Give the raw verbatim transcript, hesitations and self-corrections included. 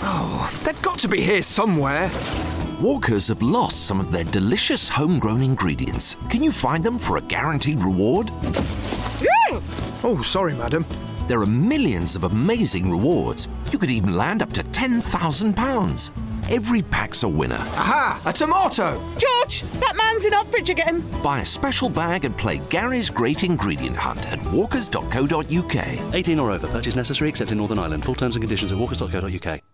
Oh, they've got to be here somewhere. Walkers have lost some of their delicious homegrown ingredients. Can you find them for a guaranteed reward? Oh, sorry, madam. There are millions of amazing rewards. You could even land up to ten thousand pounds. Every pack's a winner. Aha! A tomato! George, that man's in our fridge again. Buy a special bag and play Gary's Great Ingredient Hunt at walkers dot co dot uk. eighteen or over. Purchase necessary except in Northern Ireland. Full terms and conditions at walkers dot co dot uk.